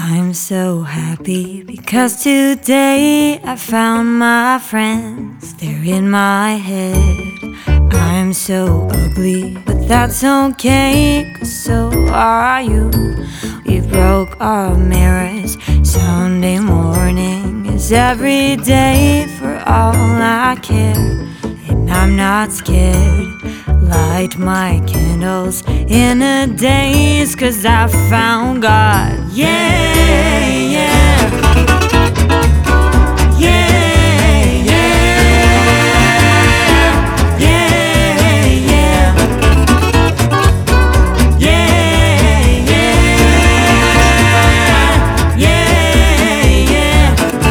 I'm so happy because today I found my friends. They're in my head. I'm so ugly, but that's okay, 'cause so are you. We broke our mirrors. Sunday morning is every day for all I care, and I'm not scared. Light my candles in a daze, 'cause I found God. Yeah, yeah. Yeah, yeah. Yeah, yeah. Yeah, yeah. Yeah, yeah.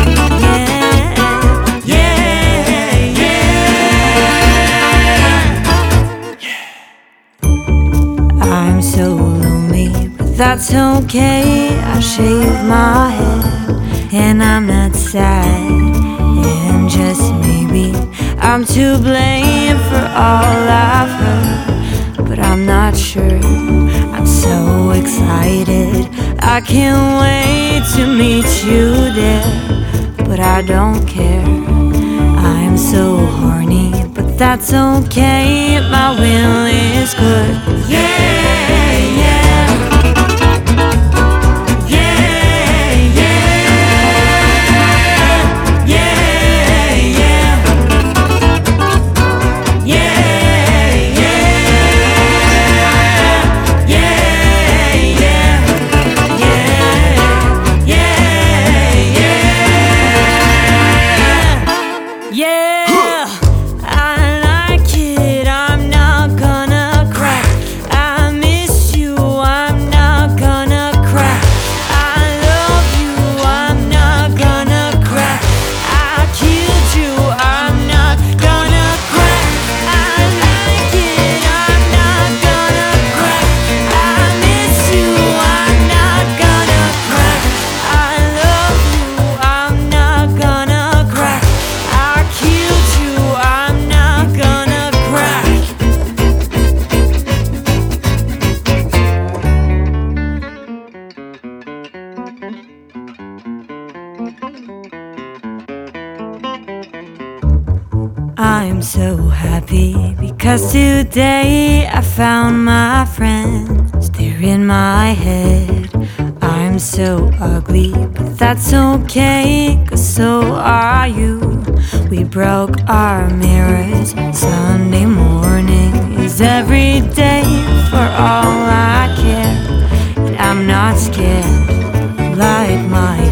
I'm so lonely, but that's okay. I shave my head and I'm not sad. And just maybe I'm to blame for all I've heard, but I'm not sure. I'm so excited, I can't wait to meet you there, but I don't care. I'm so horny, but that's okay. My will is good. Yeah, yeah. Yeah, yeah. Yeah, yeah. Yeah, yeah. Yeah, yeah. Yeah, yeah. Yeah, I like it, I'm not gonna cry. I miss you, I'm not gonna cry. I love you, I'm not gonna cry. I killed you, I'm not gonna cry. I like it, I'm not gonna cry. I miss you, I'm not gonna cry. I love you, I'm not gonna cry. I killed you, I'm not gonna cry. I'm so happy because today I found my friends. They're in my head. I'm so ugly, but that's okay, 'cause so are you. We broke our mirrors. Sunday morning is every day for all I care, and I'm not scared. Light my